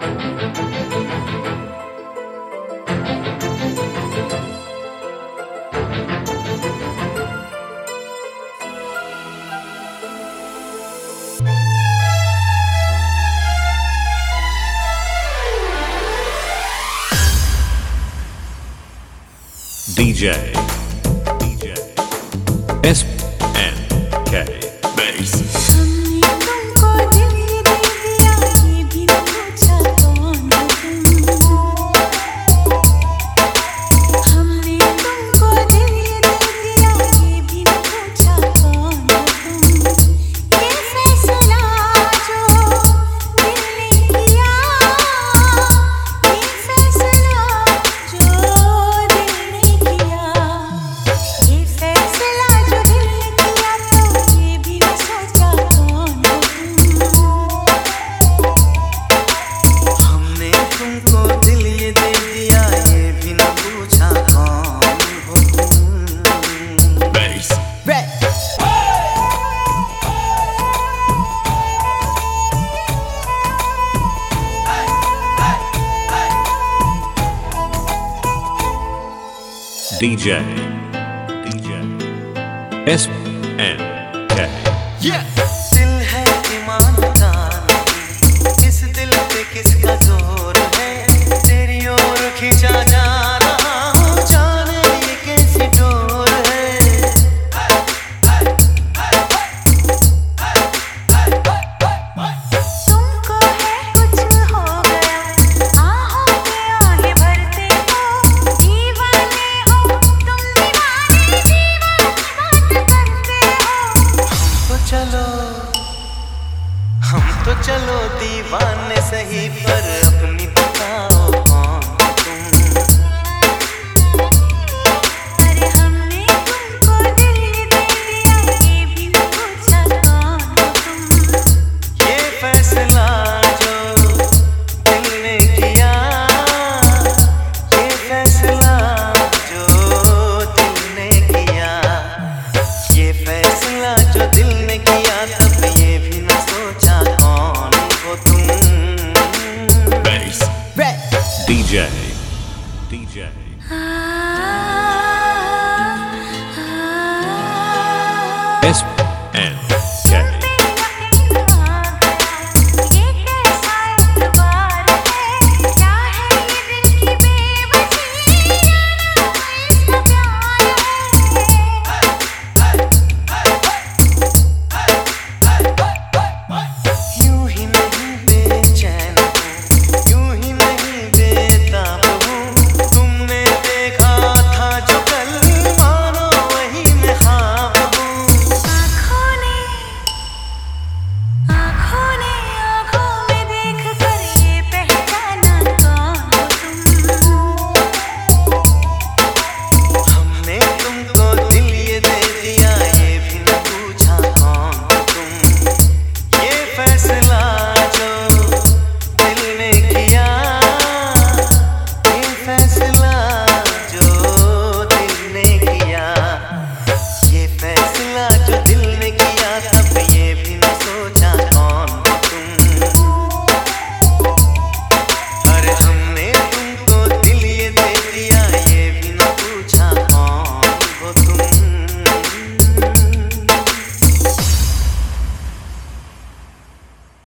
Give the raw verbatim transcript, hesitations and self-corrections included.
D J D J S N K Bass। D J D J S N K yeah। दिल है ईमानदार, इस दिल पे किसका जोर है, तेरी ओर खींचा जा रहा हूँ, जाने ये कैसी डोर है। तुमको है कुछ हो गया, आहों में आहें भरते हो, दीवाने हो तुम, दीवाने दीवानी बात करते हो। हम तो चलो हम तो चलो दीवाने सही, पर अपनी बताओ कौन तुम। अरे हमने तुमको दिल दे दिया, ये भी न पूछा कौन हो तुम। ये फैसला जो दिल ने किया, ये फैसला जो दिल ने किया, ये फैसला जो दिल ने किया, तब ये भी न सोचा कौन हो तुम। Bass D J D J आ